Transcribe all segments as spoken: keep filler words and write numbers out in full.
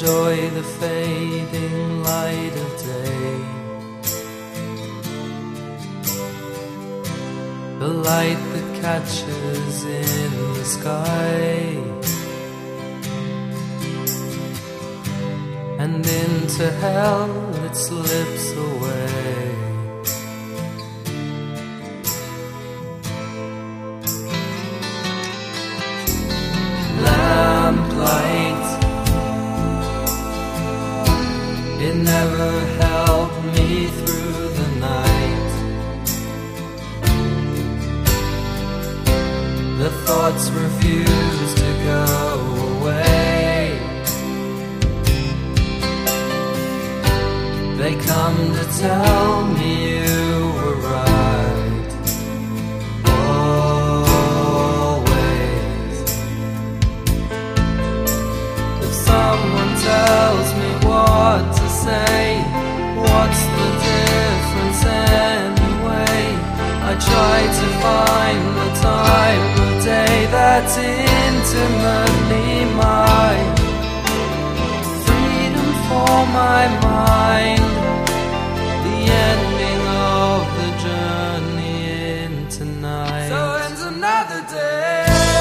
enjoy the fading light of day, the light that catches in the sky, and into hell it slips away. Lamplight, it never helped me through the night. The thoughts refuse to go away. They come to tell me you were right, always. If someone tells me what to say, what's the difference anyway? I try to find the time of day that's intimately mine. Freedom for my mind, the ending of the journey into night. So ends another day.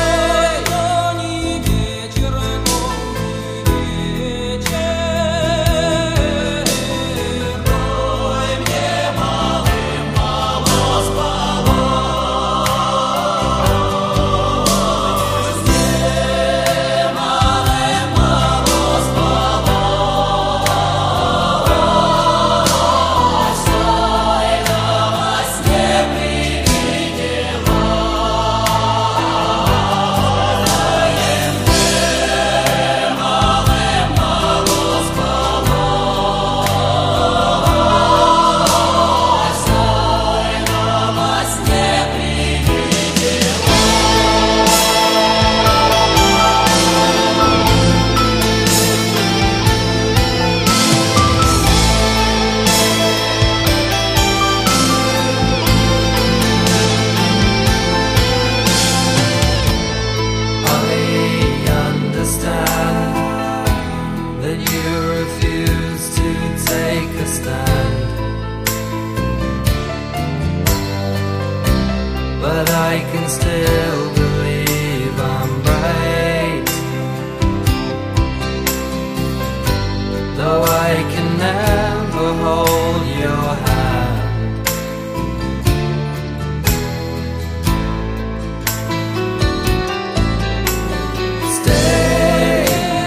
But I can still believe I'm right, though I can never hold your hand. Stay,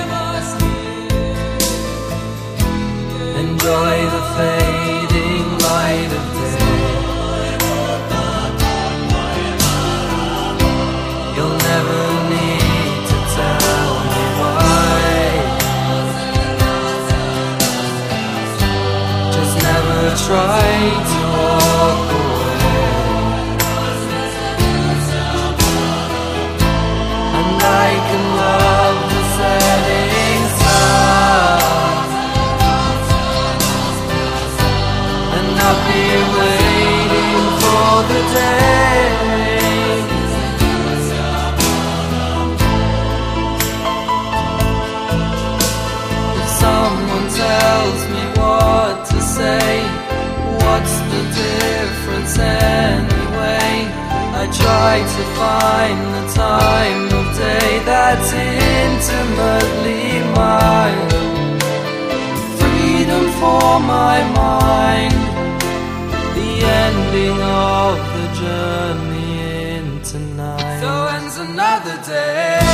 enjoy the fading light of day. You'll never need to tell me why. Just never try to walk away. And I can love the setting sun and not be waiting for the day. Someone tells me what to say, what's the difference anyway? I try to find the time of day that's intimately mine. Freedom for my mind, the ending of the journey into night. So ends another day.